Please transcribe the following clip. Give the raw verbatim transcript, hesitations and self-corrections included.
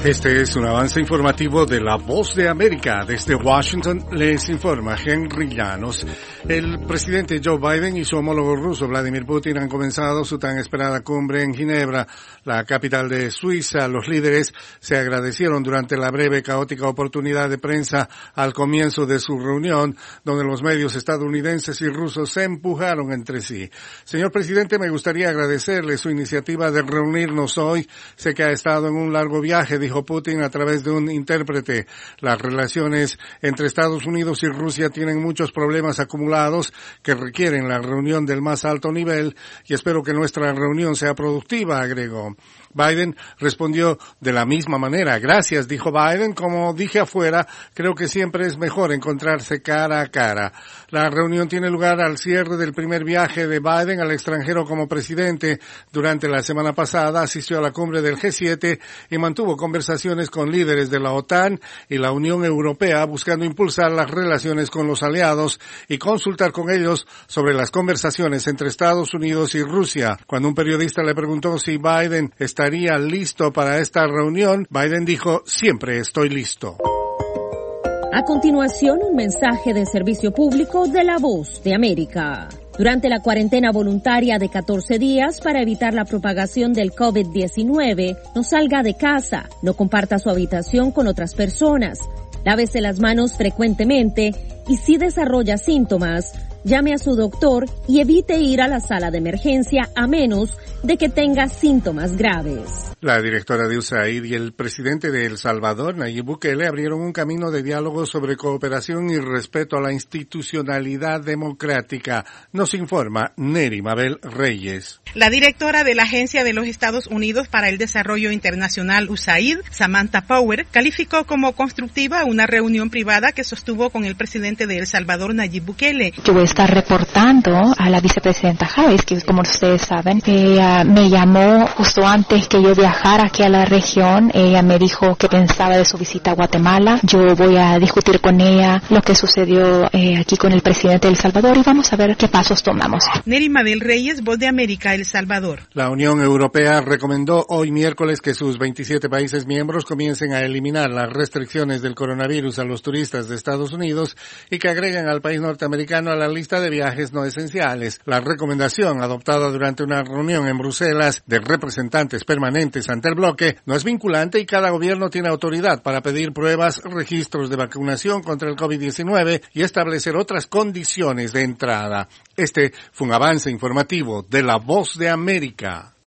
Este es un avance informativo de La Voz de América. Desde Washington les informa Henry Llanos. El presidente Joe Biden y su homólogo ruso Vladimir Putin han comenzado su tan esperada cumbre en Ginebra, la capital de Suiza. Los líderes se agradecieron durante la breve, caótica oportunidad de prensa al comienzo de su reunión, donde los medios estadounidenses y rusos se empujaron entre sí. Señor presidente, me gustaría agradecerle su iniciativa de reunirnos hoy. Sé que ha estado en un largo viaje, dijo Putin a través de un intérprete. Las relaciones entre Estados Unidos y Rusia tienen muchos problemas acumulados que requieren la reunión del más alto nivel y espero que nuestra reunión sea productiva, agregó. Biden respondió de la misma manera. Gracias, dijo Biden. Como dije afuera, creo que siempre es mejor encontrarse cara a cara. La reunión tiene lugar al cierre del primer viaje de Biden al extranjero como presidente. Durante la semana pasada asistió a la cumbre del G siete y mantuvo conversaciones con líderes de la OTAN y la Unión Europea buscando impulsar las relaciones con los aliados y consultar con ellos sobre las conversaciones entre Estados Unidos y Rusia. Cuando un periodista le preguntó si Biden está estaría listo para esta reunión, Biden dijo, siempre estoy listo. A continuación, un mensaje de servicio público de La Voz de América. Durante la cuarentena voluntaria de catorce días para evitar la propagación del COVID diecinueve, no salga de casa, no comparta su habitación con otras personas, lávese las manos frecuentemente y si desarrolla síntomas, llame a su doctor y evite ir a la sala de emergencia a menos de que tenga síntomas graves. La directora de U S A I D y el presidente de El Salvador, Nayib Bukele, abrieron un camino de diálogo sobre cooperación y respeto a la institucionalidad democrática. Nos informa Neri Mabel Reyes. La directora de la Agencia de los Estados Unidos para el Desarrollo Internacional U S A I D, Samantha Power, calificó como constructiva una reunión privada que sostuvo con el presidente de El Salvador, Nayib Bukele. Yo voy a estar reportando a la vicepresidenta Harris, que como ustedes saben, ella me llamó justo antes que yo viajara aquí a la región. Ella me dijo que pensaba de su visita a Guatemala. Yo voy a discutir con ella lo que sucedió eh, aquí con el presidente de El Salvador y vamos a ver qué pasos tomamos. Neri Mabel Reyes, Voz de América, El Salvador. La Unión Europea recomendó hoy miércoles que sus veintisiete países miembros comiencen a eliminar las restricciones del coronavirus a los turistas de Estados Unidos y que agreguen al país norteamericano a la lista de viajes no esenciales. La recomendación, adoptada durante una reunión en Bruselas de representantes permanentes ante el bloque, no es vinculante y cada gobierno tiene autoridad para pedir pruebas, registros de vacunación contra el COVID diecinueve y establecer otras condiciones de entrada. Este fue un avance informativo de La Voz de América.